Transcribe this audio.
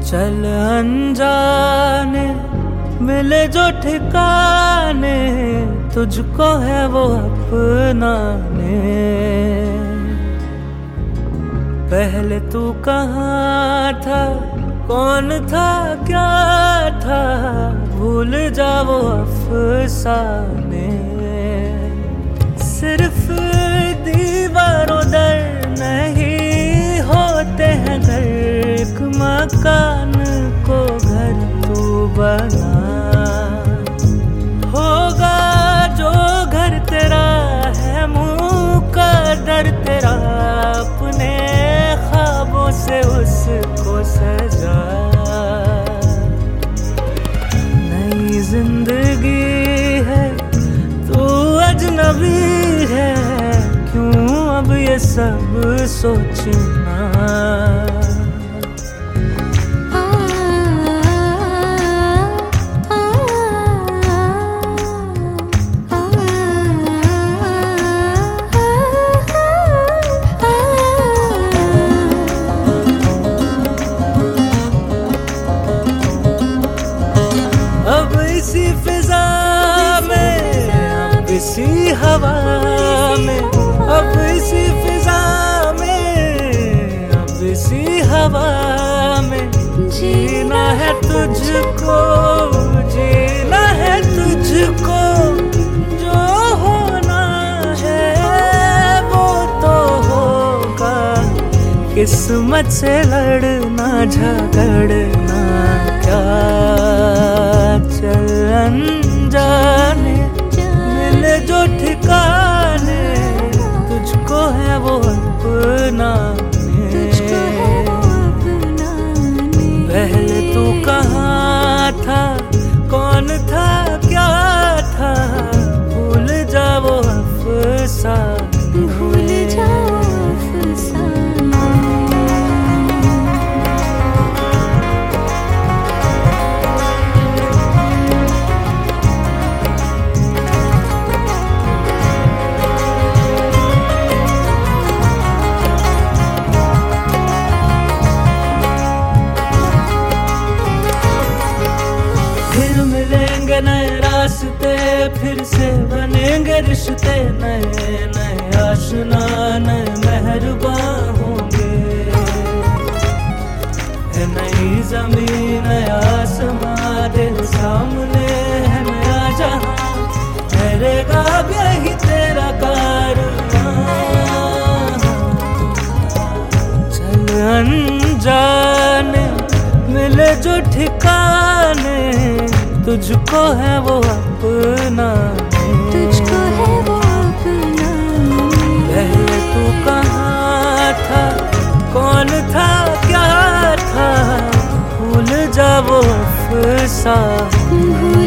चल अनजाने मिले जो ठिकाने, तुझको है वो अपनाने। पहले तू कहाँ था, कौन था, क्या था, भूल जा वो अफसाने। सिर्फ दीवारों दर नहीं होते हैं घर, एक मकान को घर तू बना। होगा जो घर तेरा है मुकद्दर तेरा, अपने ख्वाबों से उसको सजा। नई जिंदगी है तू अजनबी है, क्यों अब ये सब सोचना। अब इसी फिजा में, अब इसी हवा में, अब इसी फिजा में, अब इसी हवा में जीना है तुझको, जीना है तुझको। जो होना है वो तो होगा, किस्मत से लड़ना झगड़ना क्या। चल अनजाने मिले जो ठिकाने, तुझको है वो अपनाने। पहले तू कहाँ था, कौन था, क्या था, भूल जा वो अफसाने, भूल जा वो अफसाने। फिर मिलेंगे नए रास्ते, फिर से बनेंगे रिश्ते, नए नए आशना नए मेहरबान होंगे। है नई जमीन नया आसमां, दिल सामने है नया जहां, ठहरेगा अब यही तेरा कारवां। चल अनजाने मिले जो ठिकाने, तुझको है वो अपनाने, तुझको है वो अपनाने। पहले तू कहाँ था, कौन था, क्या था, भूल जा वो अफसाने।